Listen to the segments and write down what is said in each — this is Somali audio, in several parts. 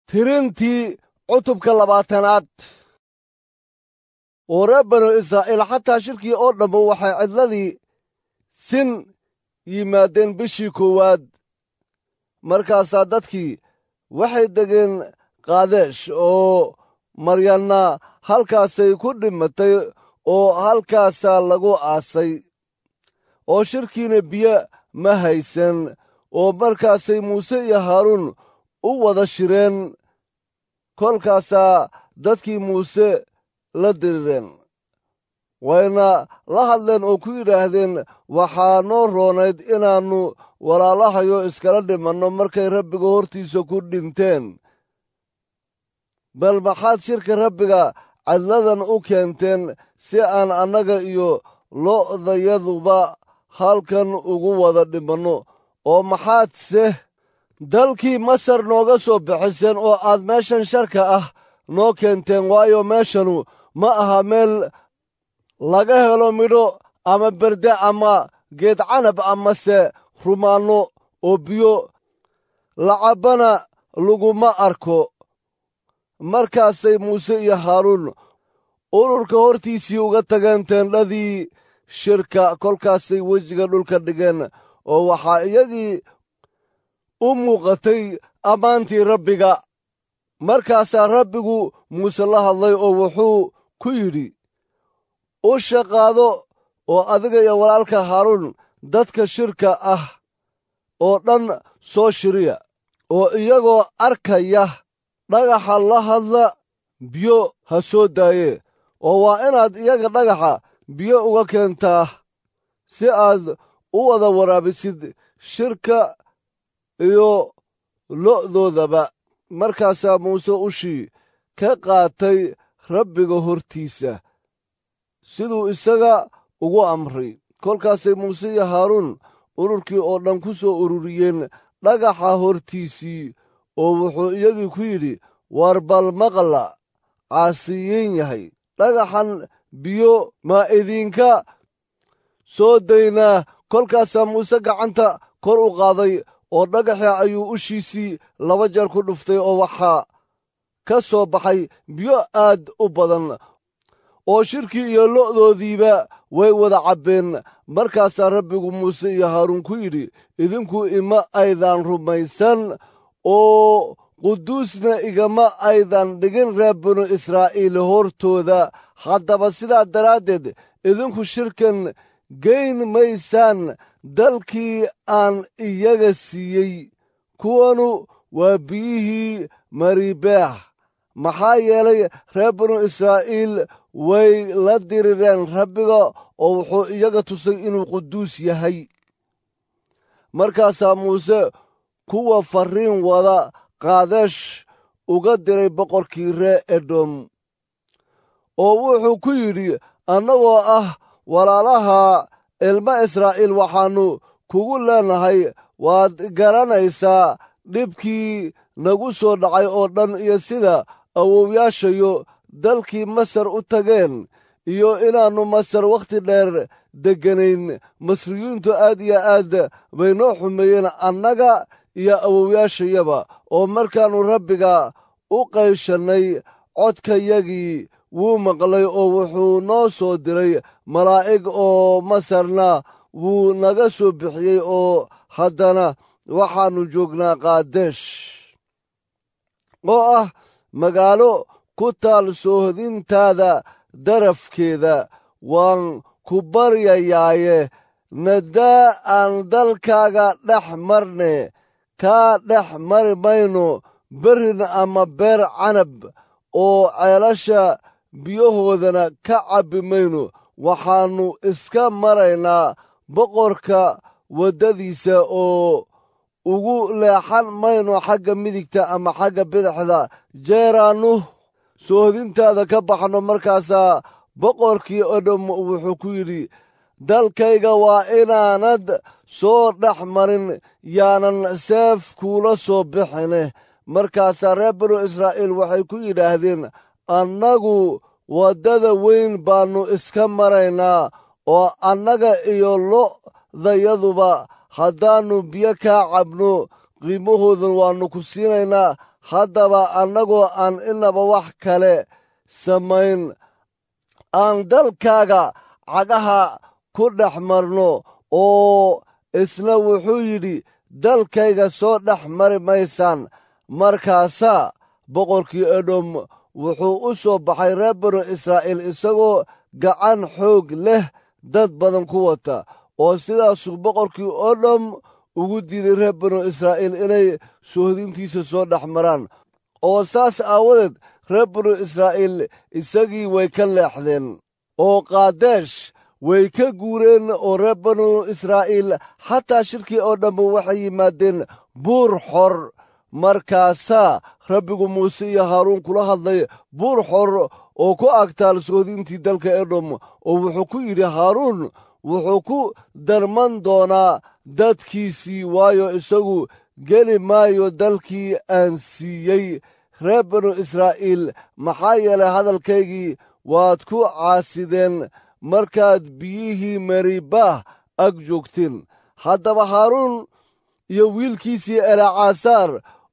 tirintii cutubka 20aad. oo reer banu israa'iil xataa shirkii oo dhammu waxay cidladii sin yimaadeen bishii 1aad. markaasaa dadkii waxay degeen qaadesh, oo maryanna halkaasay ku dhimatay oo halkaasaa lagu aasay. oo shirkiina biyo ma haysan, oo markaasay muuse iyo haaruun u wada shireen. kolkaasaa dadkii muuse la dirireen, wayna la hadleen oo ku yidhaahdeen, waxaa noo roonayd inaannu walaalahayo iskala dhimanno markay rabbiga hortiisa ku dhinteen. bal maxaad shirka rabbiga cadladan u keenteen si aan annaga iyo lo'dayaduba halkan ugu wada dhimanno? oo maxaadse dalkii masar nooga soo bixiseen oo aad meeshan sharka ah noo keenteen? waayo meeshanu ma aha meel laga helo midho ama berde ama geed canab amase rumaanno, oo biyo lacabbana laguma arko. markaasay muuse iyo haaruun ururka hortiisii uga tageen teendhadii shirka. kolkaasay wejiga dhulka dhigeen, oo waxaa iyagii u muuqatay ammaantii rabbiga. markaasaa rabbigu muuse la hadlay oo wuxuu ku yidhi, usha qaado oo adiga iyo walaalka haaruun dadka shirka ah oo dhan soo shiriya, oo iyagoo arkaya dhagaxa la hadla biyo ha soo daaye. oo waa inaad iyaga dhagaxa biyo uga keentaa si aad u wada waraabisid shirka iyo lo'doodaba. markaasaa muuse ushii ka qaatay rabbiga hortiisa siduu isaga ugu amray. kolkaasay muuse iyo haaruun ururkii oo dhan ku soo ururiyeen dhagaxa hortiisii, oo wuxuu iyagii ku yidhi, war bal maqla caasiyiin yahay, dhagaxan biyo ma idinka soo daynaa? kolkaasaa muuse gacanta kor u qaaday, oo dhagaxii ayuu ushiisii 2 jeer ku dhuftay, oo waxaa ka soo baxay biyo aad u badan, oo shirkii iyo lo'doodiiba way wada cabbeen. markaasaa rabbigu muuse iyo haaruun ku yidhi, idinku ima aydan rumaysan oo quduusna igama aydan dhigin reer banu israa'iil hortooda. haddaba sidaa daraaddeed idinku shirkan geyn maysaan dalkii aan iyaga siiyey. kuwanu waa biyihii mariibeah, maxaa yeelay reer banu israa'iil way la dirireen rabbiga, oo wuxuu iyaga tusay inuu quduus yahay. markaasaa muuse kuwa farriin wada qaadesh uga diray boqorkii reer edom, oo wuxuu ku yidhi, annagoo ah walaalaha ilma israa'iil waxaannu kugu leenahay, waad garanaysaa dhibkii nagu soo dhacay oo dhan, iyo sida awowyaashayo dalkii masar u tageen, iyo inaannu masar wakhti dheer degganayn. masriyiintu aad iyo aad bay noo xumeeyeen annaga iyo awowyaashayaba. oo markaannu rabbiga u qayshannay, codkayagii wuu maqlay, oo wuxuu noo soo diray malaa'ig, oo masarna wuu naga soo bixiyey. oo haddana waxaannu joognaa qaadesh, oo ah magaalo ku taal soohodintaada darafkeeda. waan ku baryayaaye, nadaa aan dalkaaga dhex marne. kaa dhex mari mayno berrin ama beer canab, oo ceelasha biyahoodana ka cabbi mayno. waxaannu iska maraynaa boqorka waddadiisa, oo ugu leexan mayno xagga midigta ama xagga bidixda jeeraannu soohodintaada ka baxno. markaasaa boqorkii edom wuxuu ku yidhi, dalkayga waa inaanad soo dhex marin, yaanan seef kuula soo bixine. markaasaa reer banu israa'iil waxay ku yidhaahdeen, annagu waddada weyn baannu iska maraynaa, oo annaga iyo lo'dayaduba haddaannu biyo kaa cabno qiimahoodan waannu ku siinaynaa. haddaba annagoo aan inaba wax kale samayn aan dalkaaga cagaha ku dhex marno. oo isna wuxuu yidhi, dalkayga soo dhex mari maysaan. markaasaa boqorkii edom wuxuu u soo baxay reer banu israa'iil isagoo gacan xoog leh dad badan ku wata, oo sidaasuu boqorkii oo dham ugu diiday reer banu israa'iil inay sohdintiisa soo dhex maraan. oo saas aawadeed reer banu israa'iil isagii way ka leexdeen, oo qaadesh way ka guureen. oo reer banu israa'iil xataa shirkii oo dhammu waxay yimaadeen buur xor. markaasaa rabbigu muuse iyo haaruun kula hadlay buur xor oo ku agtaal sohdintii dalka edom, oo wuxuu ku yidhi, haaruun wuxuu ku darman doonaa dadkiisii, waayo isagu geli maayo dalkii aan siiyey reer banu israa'iil, maxaa yeelay hadalkaygii waad ku caasideen markaad biyihii meribaah ag joogteen. haddaba haaruun iyo wiilkiisii elaacasaar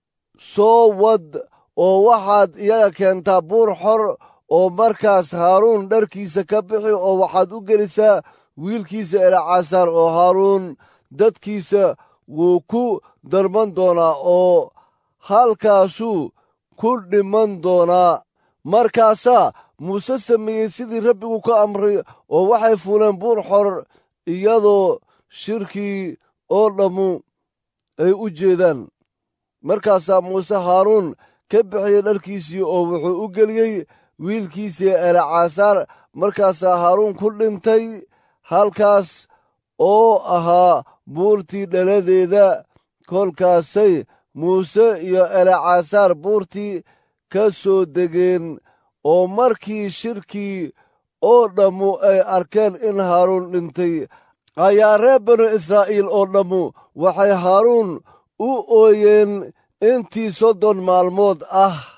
soo wad oo waxaad iyaga keentaa buur xor. oo markaas haaruun dharkiisa ka bixi oo waxaad u gelisaa wiilkiisa elaacasaar, oo haaruun dadkiisa wuu ku darman doonaa oo halkaasuu ku dhiman doonaa. markaasaa muuse sameeyey sidii rabbigu ka amray, oo waxay fuuleen buur xor iyadoo shirkii oo dhammu ay u jeedaan. markaasaa muuse haaruun ka bixiyey dharkiisii oo wuxuu u geliyey wiilkiisii elaacasaar. markaasaa haaruun ku dhintay halkaas oo ahaa buurtii dhaladeeda. kolkaasay muuse iyo elaacasaar buurtii ka soo degeen. oo markii shirkii oo dhammu ay arkeen in haaruun dhintay, ayaa reer banu israa'iil oo dhammu waxay haaruun u ooyeen intii 30 maalmood ah.